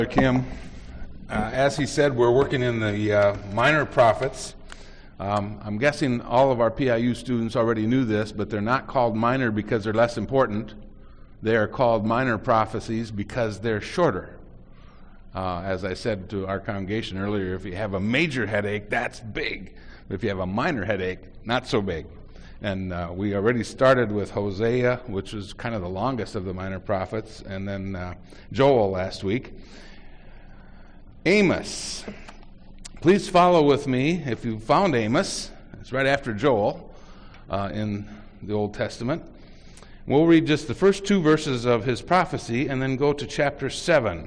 Kim, as he said, we're working in the minor prophets. I'm guessing all of our PIU students already knew this, but they're not called minor because they're less important. They are called minor prophecies because they're shorter. As I said to our congregation earlier, if you have a major headache, that's big. But if you have a minor headache, not so big. And we already started with Hosea, which was kind of the longest of the minor prophets, and then Joel last week. Amos. Please follow with me if you found Amos. It's right after Joel in the Old Testament. We'll read just the first two verses of his prophecy and then go to chapter 7.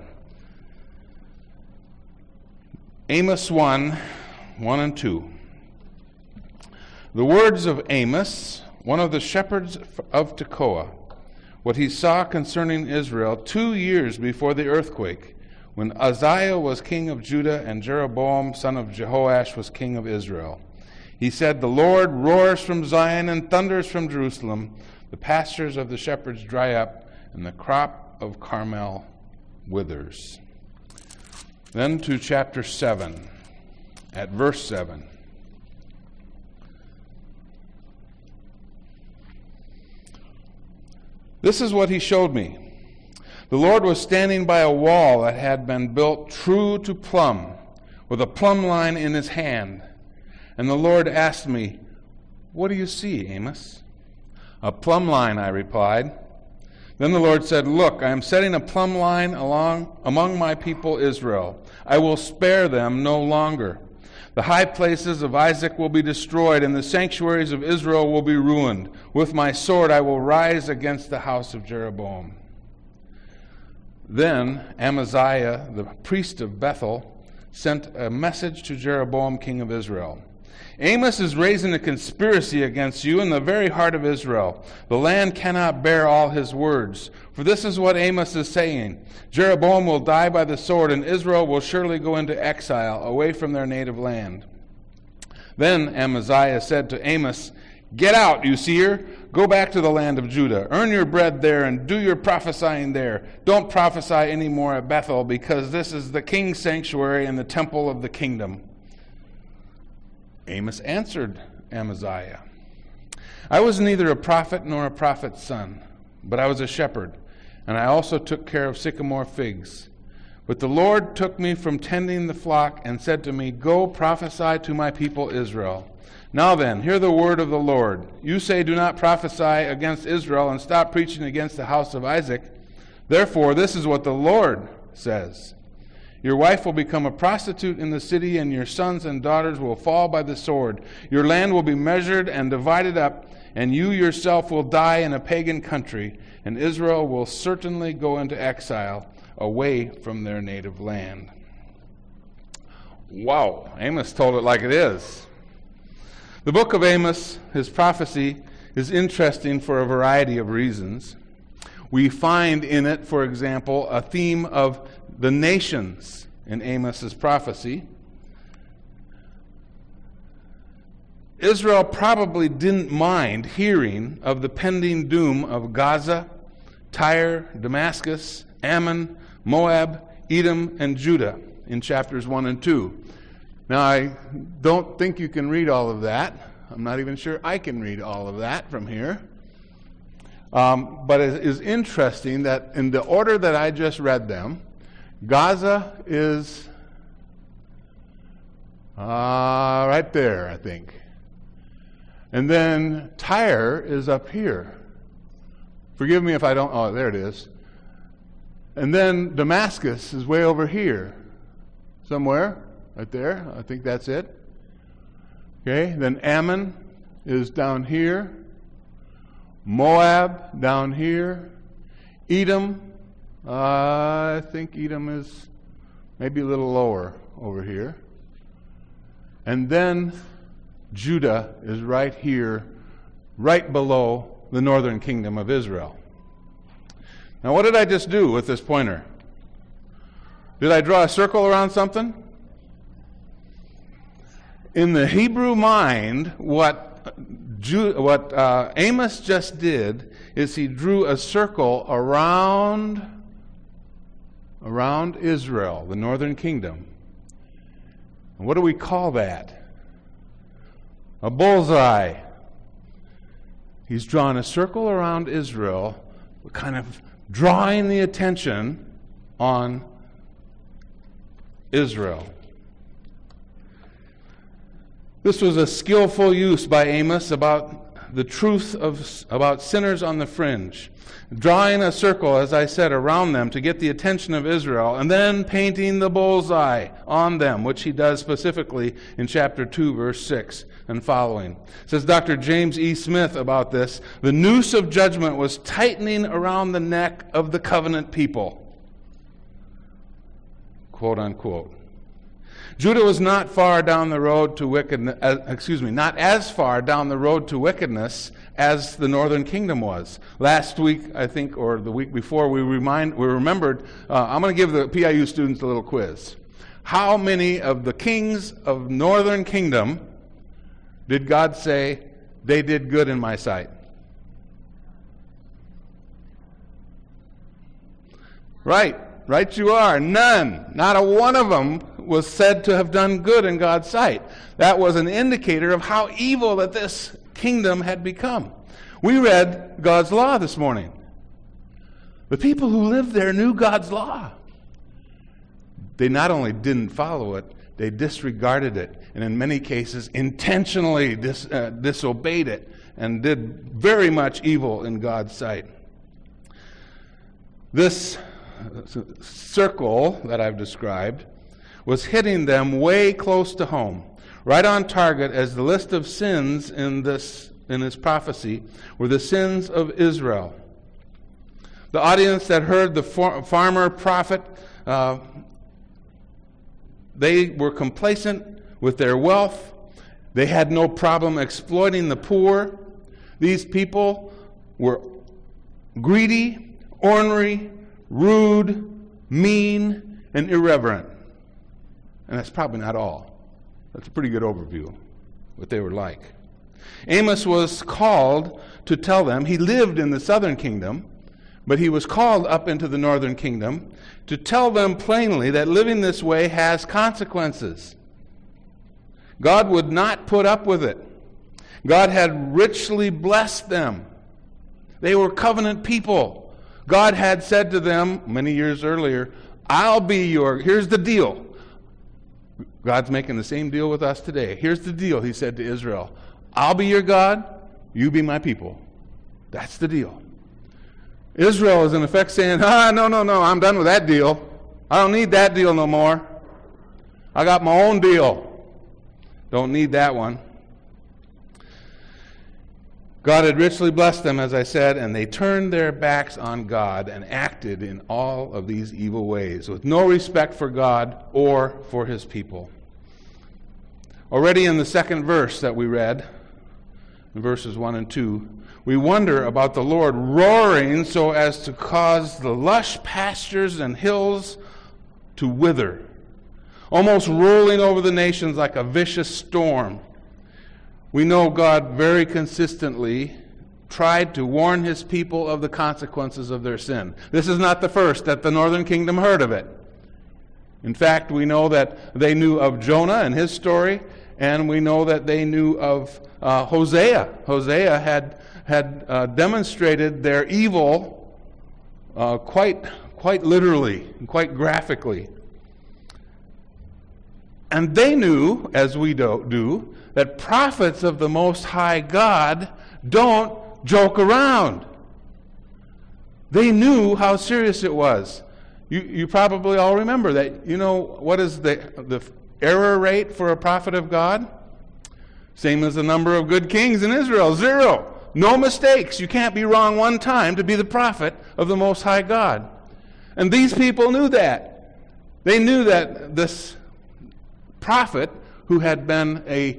Amos 1 and 2. The words of Amos, one of the shepherds of Tekoa, what he saw concerning Israel 2 years before the earthquake, when Uzziah was king of Judah and Jeroboam son of Jehoash was king of Israel. He said, "The Lord roars from Zion and thunders from Jerusalem. The pastures of the shepherds dry up, and the crop of Carmel withers." Then to chapter 7, at verse 7. This is what he showed me. The Lord was standing by a wall that had been built true to plumb, with a plumb line in his hand. And the Lord asked me, "What do you see, Amos?" "A plumb line," I replied. Then the Lord said, "Look, I am setting a plumb line among my people Israel. I will spare them no longer. The high places of Isaac will be destroyed, and the sanctuaries of Israel will be ruined. With my sword I will rise against the house of Jeroboam." Then Amaziah, the priest of Bethel, sent a message to Jeroboam, king of Israel. "Amos is raising a conspiracy against you in the very heart of Israel. The land cannot bear all his words. For this is what Amos is saying: Jeroboam will die by the sword, and Israel will surely go into exile, away from their native land." Then Amaziah said to Amos, "Get out, you seer! Go back to the land of Judah. Earn your bread there and do your prophesying there. Don't prophesy anymore at Bethel, because this is the king's sanctuary and the temple of the kingdom." Amos answered Amaziah, "I was neither a prophet nor a prophet's son, but I was a shepherd, and I also took care of sycamore figs. But the Lord took me from tending the flock and said to me, 'Go prophesy to my people Israel.' Now then, hear the word of the Lord. You say, 'Do not prophesy against Israel and stop preaching against the house of Isaac.' Therefore, this is what the Lord says. Your wife will become a prostitute in the city, and your sons and daughters will fall by the sword. Your land will be measured and divided up, and you yourself will die in a pagan country, and Israel will certainly go into exile away from their native land." Wow, Amos told it like it is. The book of Amos, his prophecy, is interesting for a variety of reasons. We find in it, for example, a theme of the nations in Amos's prophecy. Israel probably didn't mind hearing of the pending doom of Gaza, Tyre, Damascus, Ammon, Moab, Edom, and Judah in chapters 1 and 2. Now, I don't think you can read all of that. I'm not even sure I can read all of that from here. But it is interesting that in the order that I just read them, Gaza is right there, I think. And then Tyre is up here. Forgive me if I don't... Oh, there it is. And then Damascus is way over here. Somewhere. Right there. I think that's it. Okay. Then Ammon is down here. Moab down here. Edom. I think Edom is maybe a little lower over here. And then Judah is right here, right below the northern kingdom of Israel. Now, what did I just do with this pointer? Did I draw a circle around something? In the Hebrew mind, what Amos just did is he drew a circle around around Israel, the northern kingdom. And what do we call that? A bullseye. He's drawn a circle around Israel, kind of drawing the attention on Israel. This was a skillful use by Amos about the truth about sinners on the fringe, drawing a circle, as I said, around them to get the attention of Israel, and then painting the bullseye on them, which he does specifically in chapter 2, verse 6 and following. Says Dr. James E. Smith about this, the noose of judgment was tightening around the neck of the covenant people. Quote unquote. Judah was not far down the road to wickedness, not as far down the road to wickedness as the northern kingdom was. Last week, I think, or the week before, we remembered, I'm going to give the PIU students a little quiz. How many of the kings of northern kingdom did God say, they did good in my sight? Right you are. None. Not a one of them was said to have done good in God's sight. That was an indicator of how evil that this kingdom had become. We read God's law this morning. The people who lived there knew God's law. They not only didn't follow it, they disregarded it, and in many cases intentionally disobeyed it and did very much evil in God's sight. This circle that I've described was hitting them way close to home, right on target, as the list of sins in this prophecy were the sins of Israel. The audience that heard the farmer prophet, they were complacent with their wealth. They had no problem exploiting the poor. These people were greedy, ornery, rude, mean, and irreverent. And that's probably not all. That's a pretty good overview of what they were like. Amos was called to tell them, he lived in the southern kingdom, but he was called up into the northern kingdom to tell them plainly that living this way has consequences. God would not put up with it. God had richly blessed them. They were covenant people. God had said to them many years earlier, here's the deal. God's making the same deal with us today. Here's the deal, he said to Israel. I'll be your God, you be my people. That's the deal. Israel is in effect saying, no, I'm done with that deal. I don't need that deal no more. I got my own deal. Don't need that one. God had richly blessed them, as I said, and they turned their backs on God and acted in all of these evil ways, with no respect for God or for his people. Already in the second verse that we read, in verses 1 and 2, we wonder about the Lord roaring so as to cause the lush pastures and hills to wither, almost rolling over the nations like a vicious storm. We know God very consistently tried to warn his people of the consequences of their sin. This is not the first that the northern kingdom heard of it. In fact, we know that they knew of Jonah and his story, and we know that they knew of Hosea. Hosea had demonstrated their evil quite literally and quite graphically. And they knew, as we do, that prophets of the Most High God don't joke around. They knew how serious it was. You probably all remember that. You know, what is the error rate for a prophet of God? Same as the number of good kings in Israel, 0. No mistakes. You can't be wrong one time to be the prophet of the Most High God. And these people knew that. They knew that this prophet, who had been a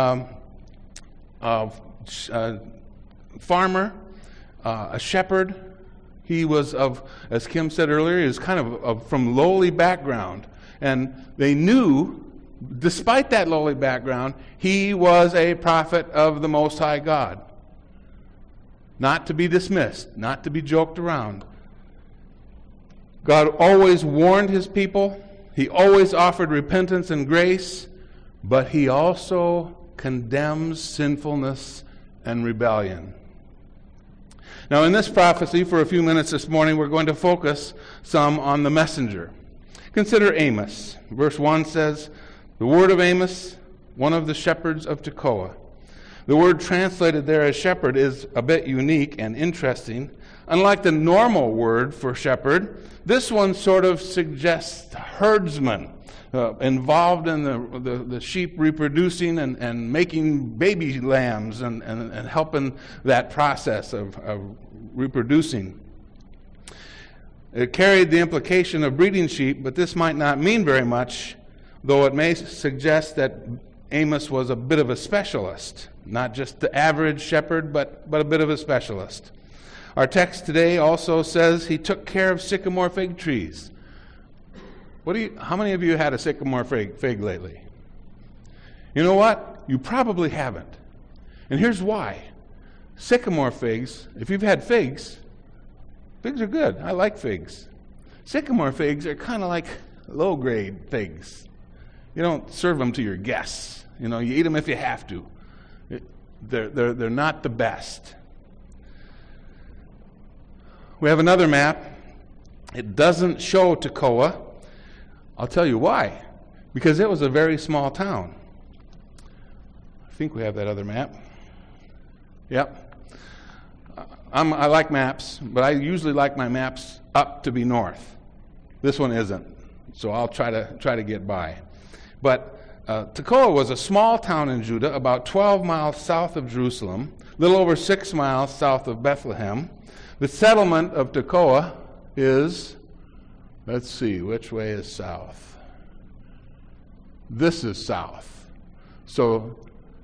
farmer, a shepherd, he was as Kim said earlier, he was kind of from lowly background. And they knew, despite that lowly background, he was a prophet of the Most High God. Not to be dismissed, not to be joked around. God always warned his people. He always offered repentance and grace, but he also condemns sinfulness and rebellion. Now, in this prophecy, for a few minutes this morning, we're going to focus some on the messenger. Consider Amos. Verse 1 says, "The word of Amos, one of the shepherds of Tekoa." The word translated there as shepherd is a bit unique and interesting. Unlike the normal word for shepherd, this one sort of suggests herdsman, involved in the sheep reproducing and making baby lambs and helping that process of reproducing. It carried the implication of breeding sheep, but this might not mean very much, though it may suggest that Amos was a bit of a specialist, not just the average shepherd, but a bit of a specialist. Our text today also says he took care of sycamore fig trees. How many of you had a sycamore fig lately? You know what? You probably haven't. And here's why. Sycamore figs, if you've had figs are good. I like figs. Sycamore figs are kind of like low-grade figs. You don't serve them to your guests. You eat them if you have to. They're not the best. We have another map. It doesn't show Tekoa. I'll tell you why. Because it was a very small town. I think we have that other map. Yep. I like maps, but I usually like my maps up to be north. This one isn't, so I'll try to get by. But Tekoa was a small town in Judah, about 12 miles south of Jerusalem, a little over 6 miles south of Bethlehem. The settlement of Tekoa is, let's see, which way is south? This is south. So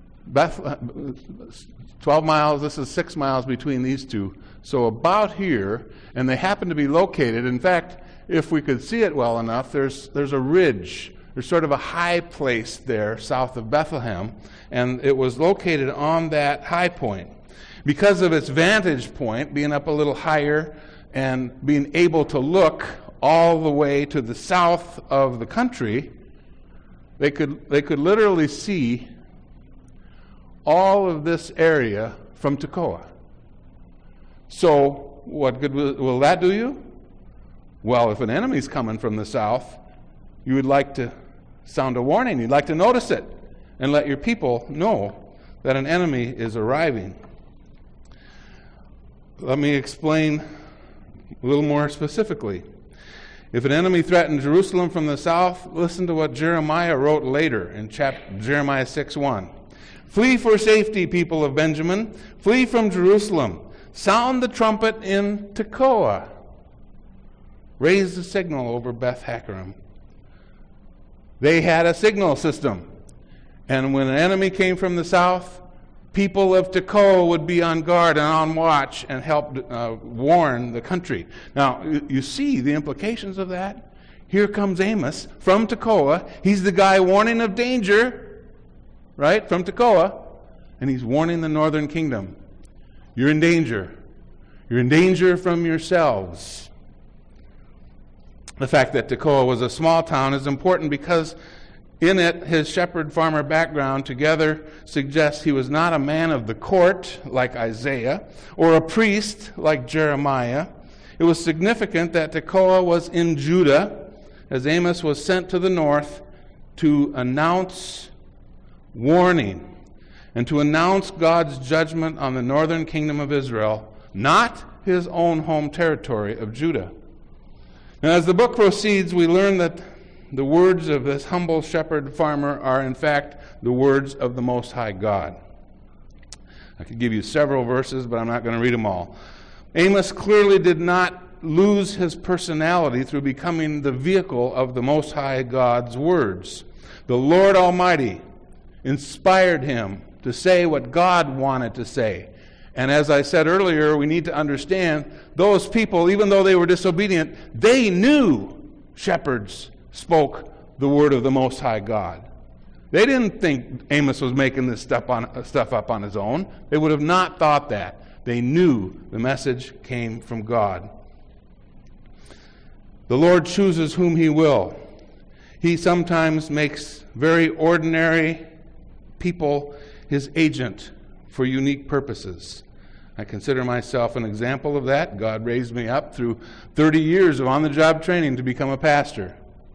12 miles, this is 6 miles between these two. So about here, and they happen to be located, in fact, if we could see it well enough, there's a ridge. There's sort of a high place there south of Bethlehem, and it was located on that high point. Because of its vantage point, being up a little higher and being able to look all the way to the south of the country, they could literally see all of this area from Tekoa. So what good will that do you? Well, if an enemy's coming from the south, you would like to sound a warning. You'd like to notice it and let your people know that an enemy is arriving. Let me explain a little more specifically. If an enemy threatened Jerusalem from the south, listen to what Jeremiah wrote later in Jeremiah 6:1. "Flee for safety, people of Benjamin. Flee from Jerusalem. Sound the trumpet in Tekoa. Raise the signal over Beth Hakkerem." They had a signal system. And when an enemy came from the south, people of Tekoa would be on guard and on watch and help warn the country. Now, you see the implications of that? Here comes Amos from Tekoa. He's the guy warning of danger, right, from Tekoa. And he's warning the northern kingdom. You're in danger. You're in danger from yourselves. The fact that Tekoa was a small town is important because in it, his shepherd-farmer background together suggests he was not a man of the court like Isaiah or a priest like Jeremiah. It was significant that Tekoa was in Judah as Amos was sent to the north to announce warning and to announce God's judgment on the northern kingdom of Israel, not his own home territory of Judah. And as the book proceeds, we learn that the words of this humble shepherd farmer are, in fact, the words of the Most High God. I could give you several verses, but I'm not going to read them all. Amos clearly did not lose his personality through becoming the vehicle of the Most High God's words. The Lord Almighty inspired him to say what God wanted to say. And as I said earlier, we need to understand those people, even though they were disobedient, they knew shepherds spoke the word of the Most High God. They didn't think Amos was making this stuff up on his own. They would have not thought that. They knew the message came from God. The Lord chooses whom He will. He sometimes makes very ordinary people His agent for unique purposes. I consider myself an example of that. God raised me up through 30 years of on-the-job training to become a pastor.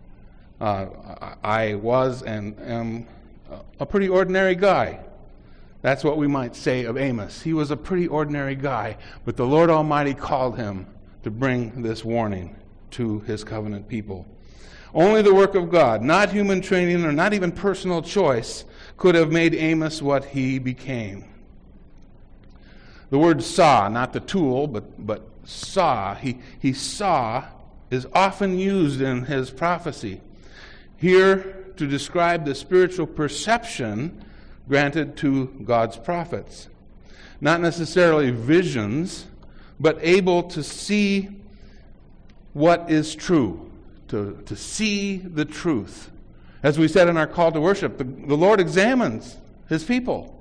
I was and am a pretty ordinary guy. That's what we might say of Amos. He was a pretty ordinary guy, but the Lord Almighty called him to bring this warning to His covenant people. Only the work of God, not human training or not even personal choice, could have made Amos what he became. The word saw, not the tool, but saw, he saw, is often used in his prophecy. Here to describe the spiritual perception granted to God's prophets. Not necessarily visions, but able to see what is true, to see the truth. As we said in our call to worship, the Lord examines His people.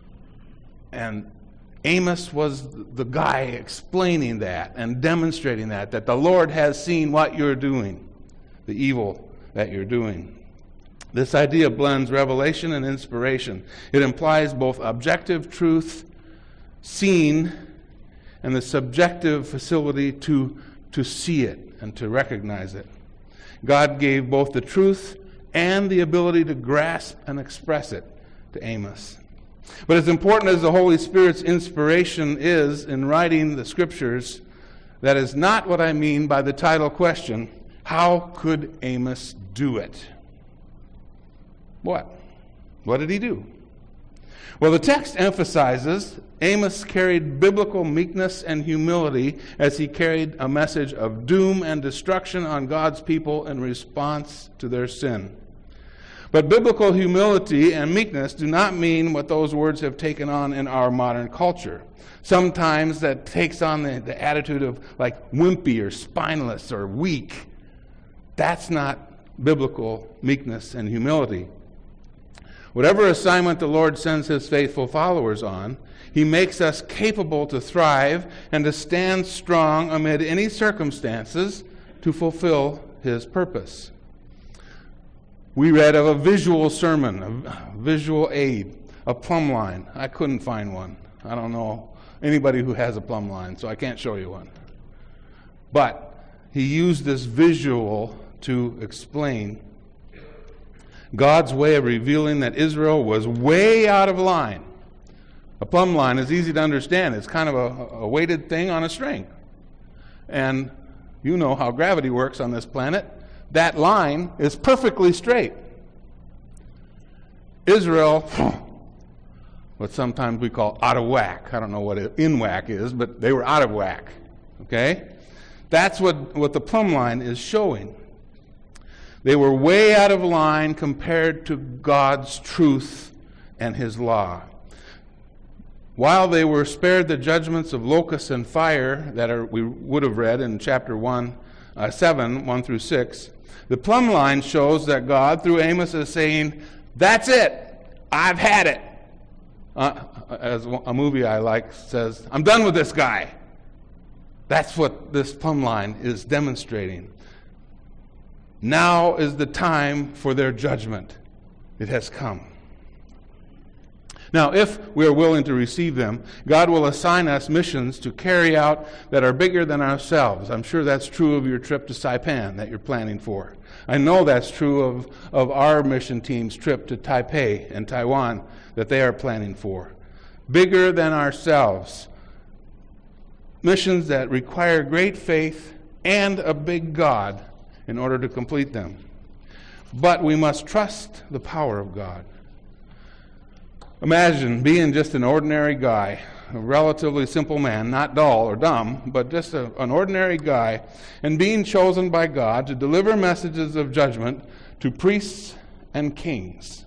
And Amos was the guy explaining that and demonstrating that the Lord has seen what you're doing, the evil that you're doing. This idea blends revelation and inspiration. It implies both objective truth, seen, and the subjective facility to see it and to recognize it. God gave both the truth and the ability to grasp and express it to Amos. But as important as the Holy Spirit's inspiration is in writing the Scriptures, that is not what I mean by the title question, how could Amos do it? What? What did he do? Well, the text emphasizes Amos carried biblical meekness and humility as he carried a message of doom and destruction on God's people in response to their sin. But biblical humility and meekness do not mean what those words have taken on in our modern culture. Sometimes that takes on the attitude of like wimpy or spineless or weak. That's not biblical meekness and humility. Whatever assignment the Lord sends His faithful followers on, He makes us capable to thrive and to stand strong amid any circumstances to fulfill His purpose. We read of a visual sermon, a visual aid, a plumb line. I couldn't find one. I don't know anybody who has a plumb line, so I can't show you one. But he used this visual to explain God's way of revealing that Israel was way out of line. A plumb line is easy to understand. It's kind of a weighted thing on a string. And you know how gravity works on this planet. That line is perfectly straight. Israel, what sometimes we call out of whack. I don't know what in whack is, but they were out of whack. Okay? That's what the plumb line is showing. They were way out of line compared to God's truth and His law. While they were spared the judgments of locusts and fire that we would have read in chapter 7, 1 through 6, the plumb line shows that God, through Amos, is saying, that's it. I've had it. As a movie I like says, I'm done with this guy. That's what this plumb line is demonstrating. Now is the time for their judgment. It has come. Now, if we are willing to receive them, God will assign us missions to carry out that are bigger than ourselves. I'm sure that's true of your trip to Saipan that you're planning for. I know that's true of our mission team's trip to Taipei and Taiwan that they are planning for. Bigger than ourselves. Missions that require great faith and a big God in order to complete them. But we must trust the power of God. Imagine being just an ordinary guy, a relatively simple man, not dull or dumb, but just an ordinary guy, and being chosen by God to deliver messages of judgment to priests and kings.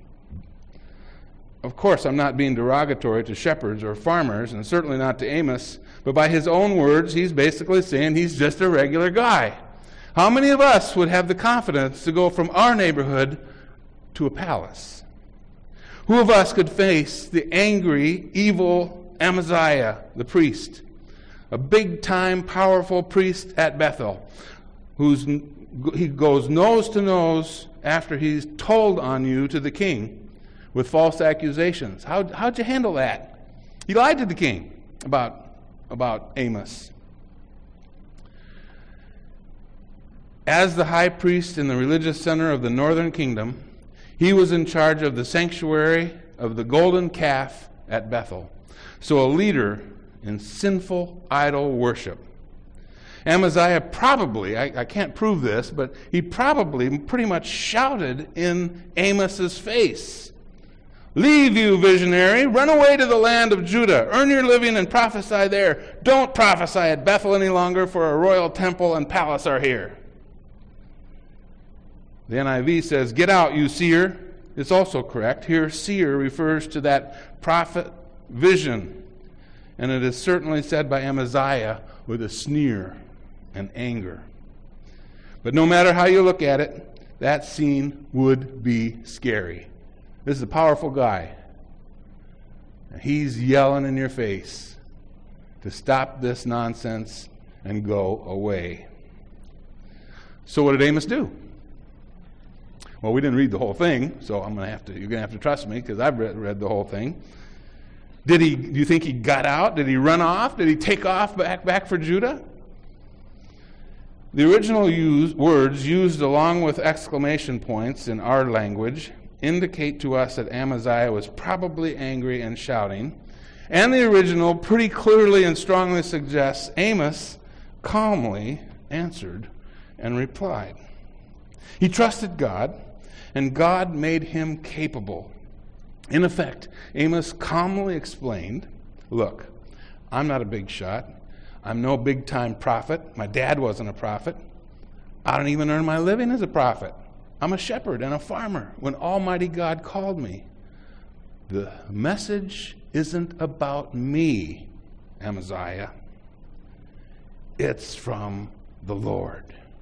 Of course, I'm not being derogatory to shepherds or farmers, and certainly not to Amos, but by his own words, he's basically saying he's just a regular guy. How many of us would have the confidence to go from our neighborhood to a palace? Who of us could face the angry, evil Amaziah, the priest, a big-time, powerful priest at Bethel? he goes nose to nose after he's told on you to the king with false accusations. How'd you handle that? He lied to the king about Amos. As the high priest in the religious center of the northern kingdom, he was in charge of the sanctuary of the golden calf at Bethel. So a leader in sinful idol worship. Amaziah probably, I can't prove this, but he probably pretty much shouted in Amos's face, "Leave, you visionary! Run away to the land of Judah! Earn your living and prophesy there! Don't prophesy at Bethel any longer, for a royal temple and palace are here!" The NIV says, "Get out, you seer." It's also correct. Here, seer refers to that prophet vision. And it is certainly said by Amaziah with a sneer and anger. But no matter how you look at it, that scene would be scary. This is a powerful guy. He's yelling in your face to stop this nonsense and go away. So what did Amos do? Well, we didn't read the whole thing, so you're going to have to trust me because I've read the whole thing. Do you think he got out? Did he run off? Did he take off back for Judah? The original words used along with exclamation points in our language indicate to us that Amaziah was probably angry and shouting. And the original pretty clearly and strongly suggests Amos calmly answered and replied. He trusted God, and God made him capable. In effect, Amos calmly explained, "Look, I'm not a big shot. I'm no big-time prophet. My dad wasn't a prophet. I don't even earn my living as a prophet. I'm a shepherd and a farmer when Almighty God called me. The message isn't about me, Amaziah. It's from the Lord."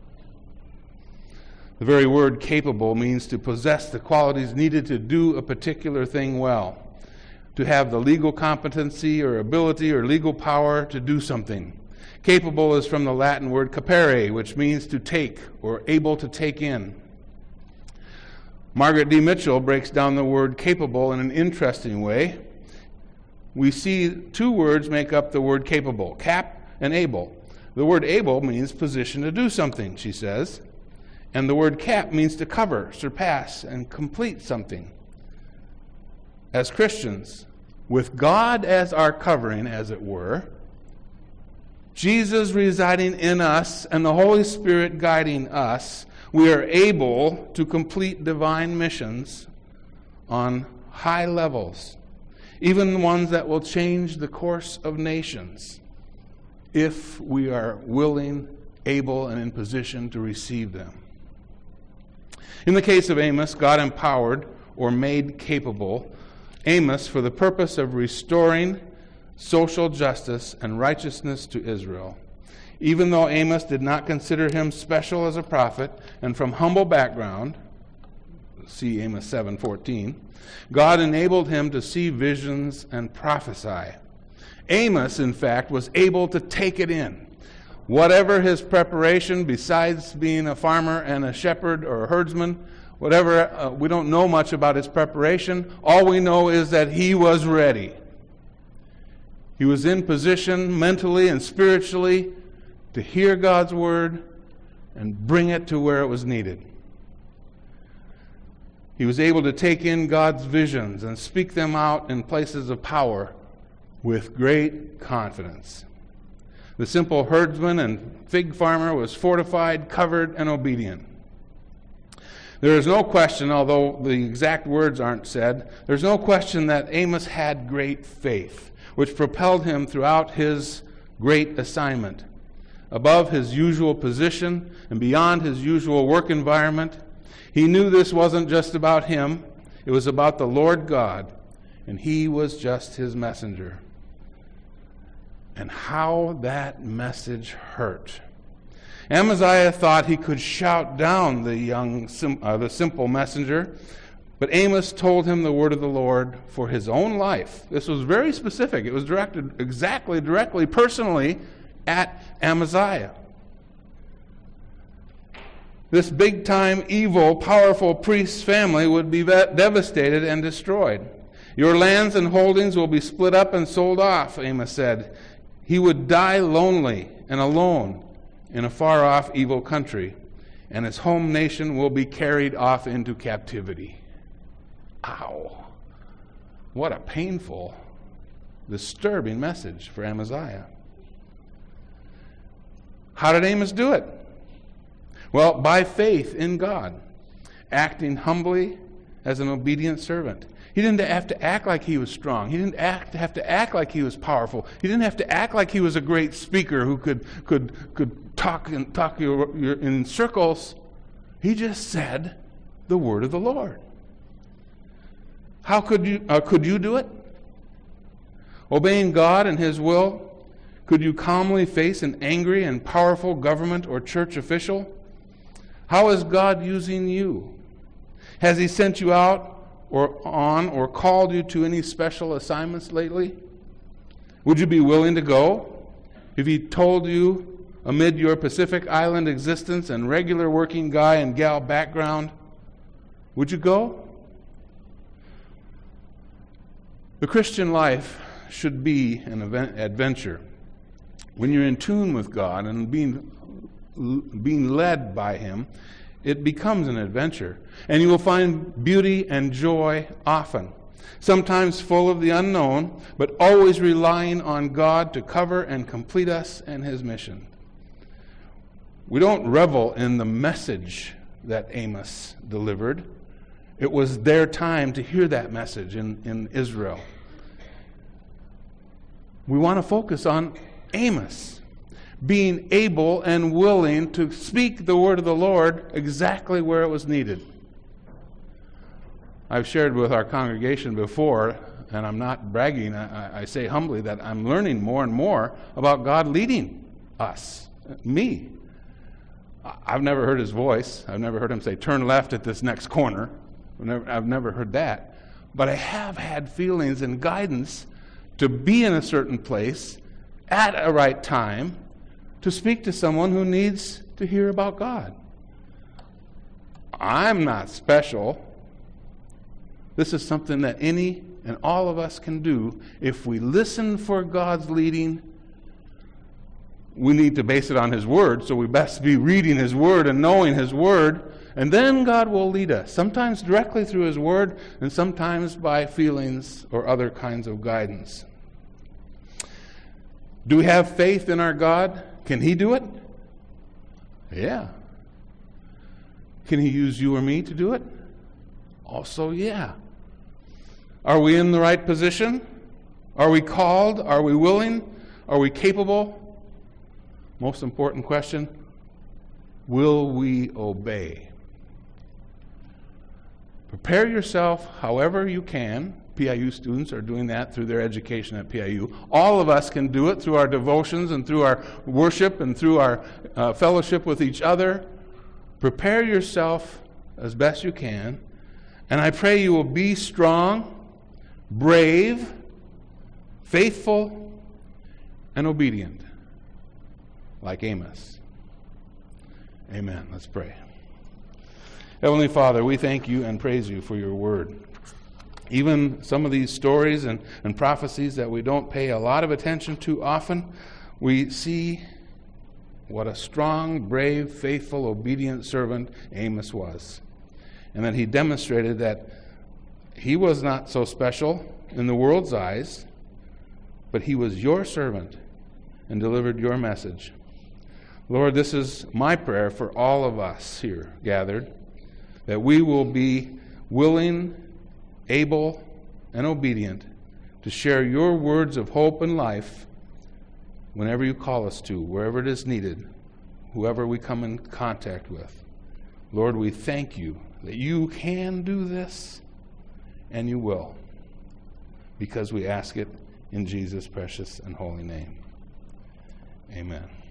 The very word capable means to possess the qualities needed to do a particular thing well, to have the legal competency or ability or legal power to do something. Capable is from the Latin word capere, which means to take or able to take in. Margaret D. Mitchell breaks down the word capable in an interesting way. We see two words make up the word capable, cap and able. The word able means position to do something, she says. And the word cap means to cover, surpass, and complete something. As Christians, with God as our covering, as it were, Jesus residing in us and the Holy Spirit guiding us, we are able to complete divine missions on high levels, even ones that will change the course of nations, if we are willing, able, and in position to receive them. In the case of Amos, God empowered or made capable Amos for the purpose of restoring social justice and righteousness to Israel. Even though Amos did not consider him special as a prophet and from humble background, see Amos 7:14, God enabled him to see visions and prophesy. Amos, in fact, was able to take it in. Whatever his preparation, besides being a farmer and a shepherd or a herdsman, whatever, we don't know much about his preparation. All we know is that he was ready. He was in position mentally and spiritually to hear God's word and bring it to where it was needed. He was able to take in God's visions and speak them out in places of power with great confidence. The simple herdsman and fig farmer was fortified, covered, and obedient. There is no question, although the exact words aren't said, there's no question that Amos had great faith, which propelled him throughout his great assignment. Above his usual position and beyond his usual work environment, he knew this wasn't just about him, it was about the Lord God, and he was just his messenger. And how that message hurt. Amaziah thought he could shout down the simple messenger, but Amos told him the word of the Lord for his own life. This was very specific. It was directed directly, personally at Amaziah. this big-time, evil, powerful priest's family would be devastated and destroyed. Your lands and holdings will be split up and sold off, Amos said. He would die lonely and alone in a far-off evil country, and his home nation will be carried off into captivity. Ow. What a painful, disturbing message for Amaziah. How did Amos do it? Well, by faith in God, acting humbly as an obedient servant. He didn't have to act like he was strong. He didn't have to act like he was powerful. He didn't have to act like he was a great speaker who could talk in circles. He just said the word of the Lord. How could you do it? Obeying God and His will, could you calmly face an angry and powerful government or church official? How is God using you? Has He sent you out or called you to any special assignments lately? Would you be willing to go? If He told you, amid your Pacific Island existence and regular working guy and gal background, would you go? The Christian life should be an adventure. When you're in tune with God and being led by Him, it becomes an adventure. And you will find beauty and joy often. Sometimes full of the unknown, but always relying on God to cover and complete us and His mission. We don't revel in the message that Amos delivered. It was their time to hear that message in Israel. We want to focus on Amos being able and willing to speak the word of the Lord exactly where it was needed. I've shared with our congregation before, and I'm not bragging, I say humbly that I'm learning more and more about God leading us, me. I've never heard His voice. I've never heard Him say, turn left at this next corner. I've never heard that. But I have had feelings and guidance to be in a certain place at a right time to speak to someone who needs to hear about God. I'm not special. This is something that any and all of us can do. If we listen for God's leading, we need to base it on His Word, so we best be reading His Word and knowing His Word, and then God will lead us, sometimes directly through His Word, and sometimes by feelings or other kinds of guidance. Do we have faith in our God? Can He do it? Yeah. Can He use you or me to do it? Also, yeah. Are we in the right position? Are we called? Are we willing? Are we capable? Most important question, will we obey? Prepare yourself however you can. PIU students are doing that through their education at PIU. All of us can do it through our devotions and through our worship and through our fellowship with each other. Prepare yourself as best you can, and I pray you will be strong, brave, faithful, and obedient, like Amos. Amen. Let's pray. Heavenly Father, we thank You and praise You for Your word. Even some of these stories and prophecies that we don't pay a lot of attention to often, we see what a strong, brave, faithful, obedient servant Amos was. And that he demonstrated that he was not so special in the world's eyes, but he was Your servant and delivered Your message. Lord, this is my prayer for all of us here gathered, that we will be willing, able, and obedient to share Your words of hope and life whenever You call us to, wherever it is needed, whoever we come in contact with. Lord, we thank You that You can do this, and You will, because we ask it in Jesus' precious and holy name. Amen.